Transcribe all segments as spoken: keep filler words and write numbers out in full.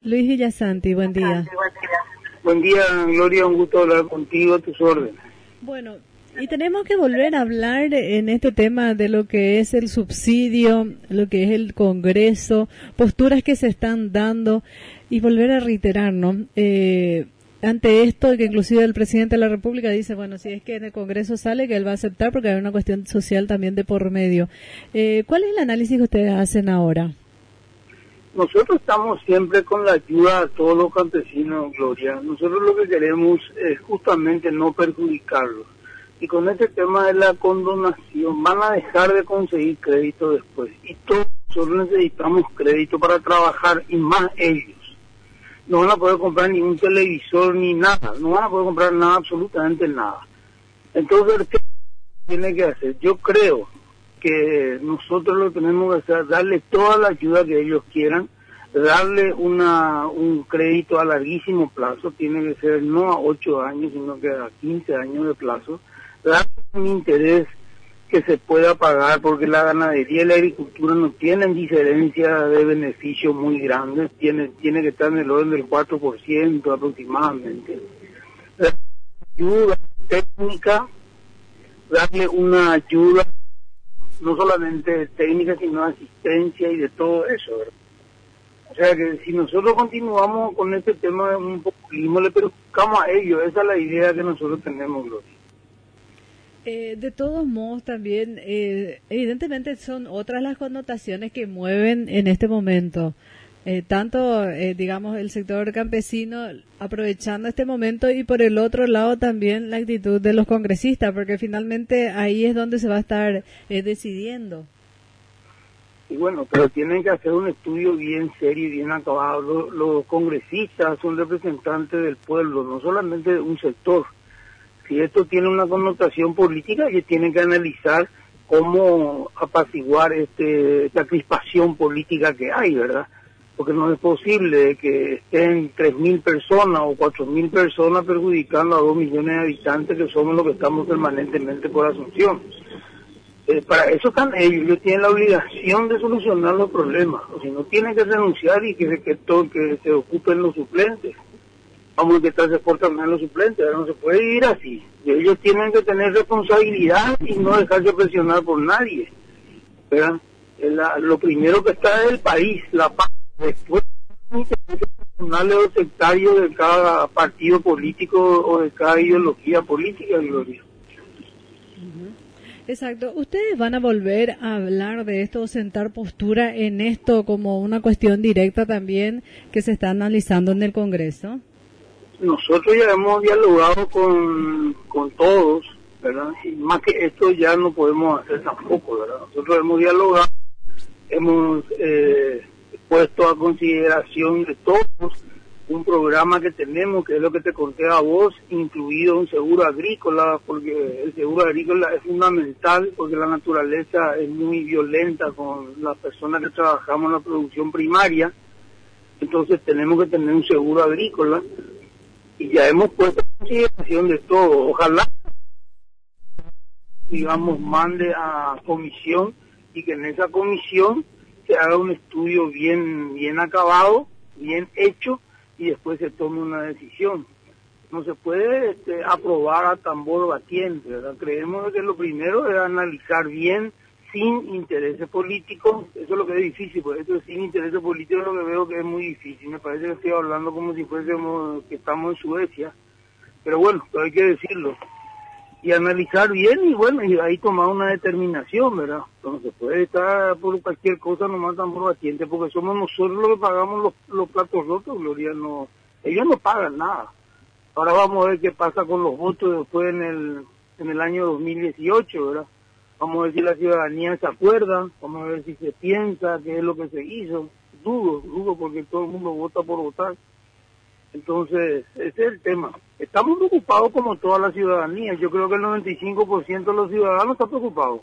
Luis Villasanti, buen día. Buen día, Gloria, un gusto hablar contigo, a tus órdenes. Bueno, y tenemos que volver a hablar en este tema de lo que es el subsidio, lo que es el Congreso, posturas que se están dando y volver a reiterar, ¿no? Eh, ante esto, que inclusive el presidente de la República dice, bueno, si es que en el Congreso sale, que él va a aceptar porque hay una cuestión social también de por medio. Eh, ¿Cuál es el análisis que ustedes hacen ahora? Nosotros estamos siempre con la ayuda a todos los campesinos, Gloria. Nosotros lo que queremos es justamente no perjudicarlos. Y con este tema de la condonación van a dejar de conseguir crédito después. Y todos nosotros necesitamos crédito para trabajar, y más ellos. No van a poder comprar ningún televisor ni nada. No van a poder comprar nada, absolutamente nada. Entonces, ¿qué tiene que hacer? Yo creo que nosotros lo tenemos que hacer, darle toda la ayuda que ellos quieran, darle una un crédito a larguísimo plazo, tiene que ser no a ocho años, sino que a quince años de plazo, darle un interés que se pueda pagar, porque la ganadería y la agricultura no tienen diferencia de beneficio muy grandes, tiene, tiene que estar en el orden del cuatro por ciento aproximadamente. Darle ayuda técnica, darle una ayuda no solamente técnica, sino asistencia y de todo eso, ¿verdad? O sea que si nosotros continuamos con este tema de un populismo, le perjudicamos a ellos. Esa es la idea que nosotros tenemos, Gloria. Eh, de todos modos, también, eh, evidentemente son otras las connotaciones que mueven en este momento. Eh, tanto, eh, digamos, el sector campesino aprovechando este momento y por el otro lado también la actitud de los congresistas, porque finalmente ahí es donde se va a estar eh, decidiendo. Y bueno, pero tienen que hacer un estudio bien serio y bien acabado. Los, los congresistas son representantes del pueblo, no solamente de un sector. Si esto tiene una connotación política, ellos tienen que analizar cómo apaciguar este, esta crispación política que hay, ¿verdad? Porque no es posible que estén tres mil personas o cuatro mil personas perjudicando a dos millones de habitantes que somos los que estamos permanentemente por Asunción. Eh, para eso están ellos, ellos tienen la obligación de solucionar los problemas, o si no tienen que renunciar y que, que, todo, que se ocupen los suplentes. Vamos a intentar se portan mal los suplentes, no se puede vivir así. Y ellos tienen que tener responsabilidad y no dejarse presionar por nadie, ¿verdad? La, lo primero que está es el país, la paz. Después, personales o sectarios de cada partido político o de cada ideología política, Gloria. Exacto. ¿Ustedes van a volver a hablar de esto o sentar postura en esto como una cuestión directa también que se está analizando en el Congreso? Nosotros ya hemos dialogado con, con todos, ¿verdad? Y más que esto ya no podemos hacer tampoco, ¿verdad? Nosotros hemos dialogado, hemos... Eh, puesto a consideración de todos un programa que tenemos, que es lo que te conté a vos, incluido un seguro agrícola, porque el seguro agrícola es fundamental, porque la naturaleza es muy violenta con las personas que trabajamos en la producción primaria, entonces tenemos que tener un seguro agrícola, y ya hemos puesto a consideración de todo. Ojalá, digamos, mande a comisión, y que en esa comisión se haga un estudio bien bien acabado, bien hecho, y después se tome una decisión. No se puede este, aprobar a tambor batiente, ¿verdad? Creemos que lo primero es analizar bien, sin intereses políticos. Eso es lo que es difícil, porque esto sin intereses políticos es lo que veo que es muy difícil. Me parece que estoy hablando como si fuésemos que estamos en Suecia, pero bueno, pero hay que decirlo. Y analizar bien y bueno, y ahí tomar una determinación, ¿verdad? No se puede estar por cualquier cosa nomás tan por batiente, porque somos nosotros los que pagamos los, los platos rotos, Gloria, no, ellos no pagan nada. Ahora vamos a ver qué pasa con los votos después en el en el año dos mil dieciocho, ¿verdad? Vamos a ver si la ciudadanía se acuerda, vamos a ver si se piensa qué es lo que se hizo. Dudo, dudo porque todo el mundo vota por votar. Entonces, ese es el tema. Estamos preocupados como toda la ciudadanía. Yo creo que el noventa y cinco por ciento de los ciudadanos está preocupado.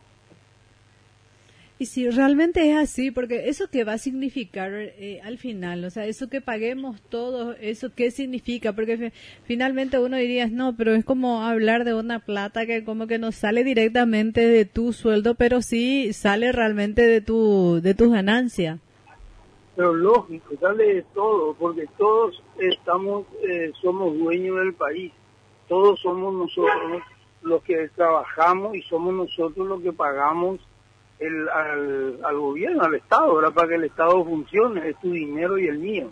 Y si realmente es así, porque eso que va a significar eh, al final, o sea, eso que paguemos todos, eso qué significa, porque fi- finalmente uno diría, no, pero es como hablar de una plata que como que no sale directamente de tu sueldo, pero sí sale realmente de tu de tus ganancias. pero lógico, sale de todo, porque todos estamos, eh, somos dueños del país, todos somos nosotros los que trabajamos y somos nosotros los que pagamos el, al, al gobierno, al Estado, ¿verdad? Para que el Estado funcione, es tu dinero y el mío.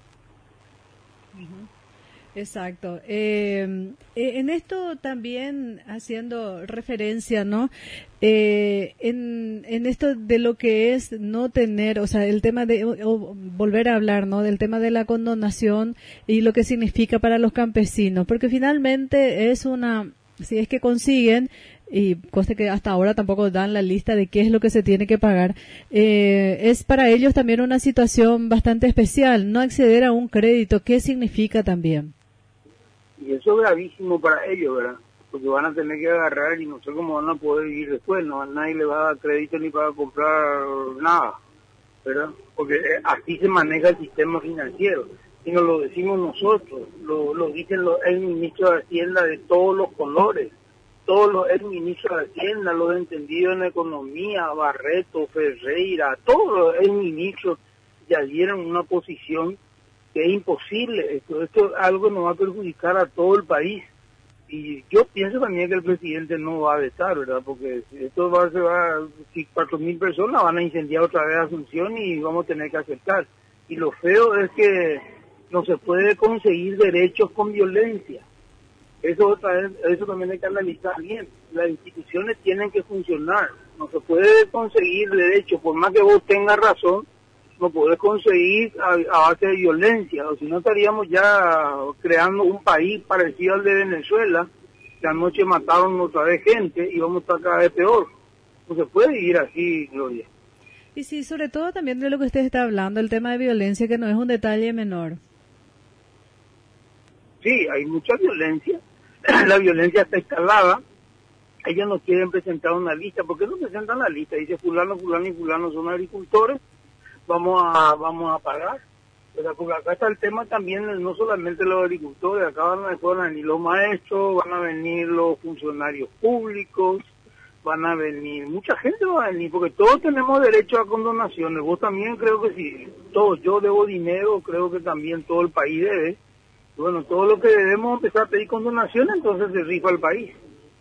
Uh-huh. Exacto. Eh, en esto también haciendo referencia, ¿no? Eh, en, en esto de lo que es no tener, o sea, el tema de, o, o volver a hablar, ¿no? Del tema de la condonación y lo que significa para los campesinos, porque finalmente es una, si es que consiguen, y conste que hasta ahora tampoco dan la lista de qué es lo que se tiene que pagar, eh, es para ellos también una situación bastante especial, no acceder a un crédito, ¿qué significa también? Y eso es gravísimo para ellos, ¿verdad? Porque van a tener que agarrar y no sé cómo van a poder vivir después, no, nadie le va a dar crédito ni para comprar nada, ¿verdad? Porque así se maneja el sistema financiero, y nos lo decimos nosotros, lo, lo dicen los, el ministro de Hacienda de todos los colores, todos los el ministro de Hacienda, los entendidos en economía, Barreto, Ferreira, todos los el ministro ya dieron una posición que es imposible, esto, esto es algo que nos va a perjudicar a todo el país, y yo pienso también que el presidente no va a vetar, ¿verdad? Porque esto va, se va, si cuatro mil personas van a incendiar otra vez Asunción y vamos a tener que aceptar, y lo feo es que no se puede conseguir derechos con violencia, eso, otra vez, eso también hay que analizar bien, las instituciones tienen que funcionar, no se puede conseguir derechos, por más que vos tengas razón, no podés conseguir a, a base de violencia, o si no estaríamos ya creando un país parecido al de Venezuela, que anoche mataron otra vez gente y vamos a estar cada vez peor. No se puede vivir así, Gloria. Y sí, sobre todo también de lo que usted está hablando, el tema de violencia, que no es un detalle menor. Sí, hay mucha violencia, la violencia está escalada, ellos no quieren presentar una lista, ¿por qué no presentan la lista? Dice fulano, fulano y fulano son agricultores, vamos a vamos a pagar, pero porque acá está el tema también, no solamente los agricultores, acá van a, van a venir los maestros, van a venir los funcionarios públicos, van a venir, mucha gente va a venir, porque todos tenemos derecho a condonaciones, vos también creo que sí, todos, yo debo dinero, creo que también todo el país debe, bueno, todo lo que debemos empezar a pedir condonaciones, entonces se rifa el país,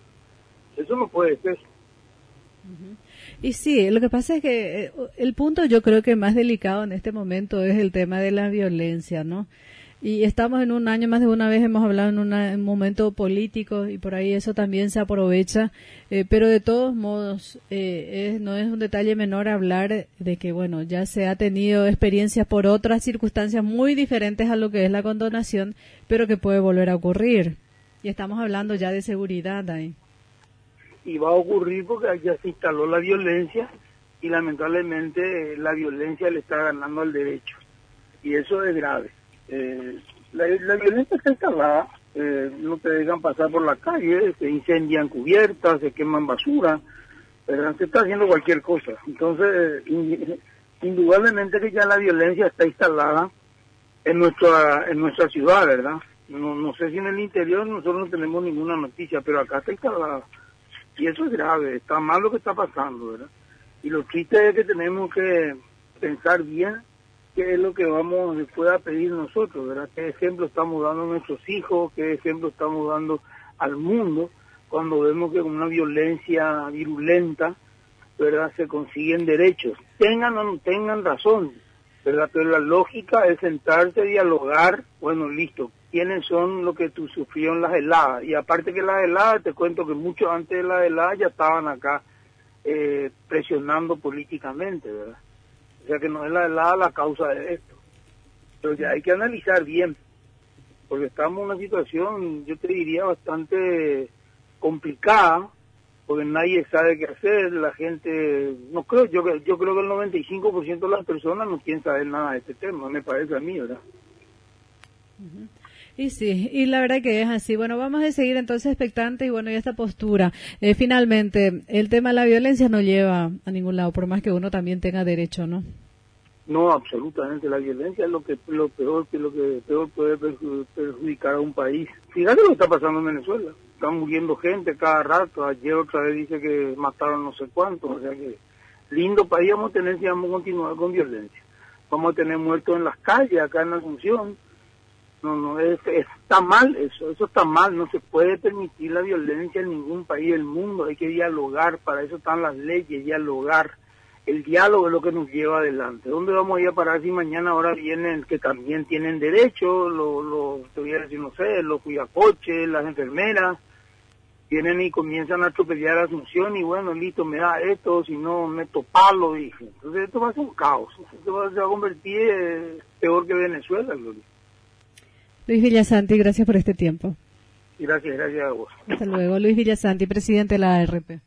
eso no puede ser. Uh-huh. Y sí, lo que pasa es que eh, el punto yo creo que más delicado en este momento es el tema de la violencia, ¿no? Y estamos en un año, más de una vez hemos hablado en, una, en un momento político y por ahí eso también se aprovecha, eh, pero de todos modos eh, es, no es un detalle menor hablar de que, bueno, ya se ha tenido experiencias por otras circunstancias muy diferentes a lo que es la condonación, pero que puede volver a ocurrir. Y estamos hablando ya de seguridad ahí. Y va a ocurrir porque ya se instaló la violencia y lamentablemente la violencia le está ganando al derecho y eso es grave. Eh, la, la violencia está instalada, eh, no te dejan pasar por la calle, se incendian cubiertas, se queman basura, ¿verdad? Se está haciendo cualquier cosa. Entonces, in, indudablemente que ya la violencia está instalada en nuestra en nuestra ciudad, ¿verdad? No, no sé si en el interior nosotros no tenemos ninguna noticia, pero acá está instalada. Y eso es grave, está mal lo que está pasando, ¿verdad? Y lo triste es que tenemos que pensar bien qué es lo que vamos a pedir nosotros, ¿verdad? ¿Qué ejemplo estamos dando a nuestros hijos? ¿Qué ejemplo estamos dando al mundo cuando vemos que con una violencia virulenta, ¿verdad? Se consiguen derechos. Tengan o no tengan razón, ¿verdad? Pero la lógica es sentarse, dialogar, bueno, listo. ¿Quiénes son los que tú sufrieron las heladas? Y aparte que las heladas, te cuento que mucho antes de las heladas ya estaban acá eh, presionando políticamente, ¿verdad? O sea que no es la helada la causa de esto. Pero ya hay que analizar bien, porque estamos en una situación, yo te diría, bastante complicada, porque nadie sabe qué hacer, la gente, no creo, yo, yo creo que el noventa y cinco por ciento de las personas no quieren saber nada de este tema, me parece a mí, ¿verdad? Uh-huh. Y sí, y la verdad que es así. Bueno, vamos a seguir entonces expectantes y bueno, y esta postura. Eh, finalmente, el tema de la violencia no lleva a ningún lado, por más que uno también tenga derecho, ¿no? No, absolutamente. La violencia es lo que lo peor que lo que peor puede perjudicar a un país. Fíjate lo que está pasando en Venezuela. Están muriendo gente cada rato. Ayer otra vez dice que mataron no sé cuántos. O sea que lindo país vamos a tener si vamos a continuar con violencia. vamos a tener muertos en las calles acá en Asunción. No, no, es, está mal eso, eso está mal, no se puede permitir la violencia en ningún país del mundo, hay que dialogar, para eso están las leyes, dialogar. El diálogo es lo que nos lleva adelante. ¿Dónde vamos a ir a parar si mañana ahora vienen que también tienen derecho, los, lo, te voy a decir, no sé, los cuidacoches, las enfermeras, vienen y comienzan a atropellar a Asunción y bueno, listo, me da esto, si no meto palo, dije. Entonces esto va a ser un caos, esto va, se va a convertir eh, peor que Venezuela, Gloria. Luis Villasanti, gracias por este tiempo. Gracias, gracias a vos. Hasta luego. Luis Villasanti, presidente de la A R P.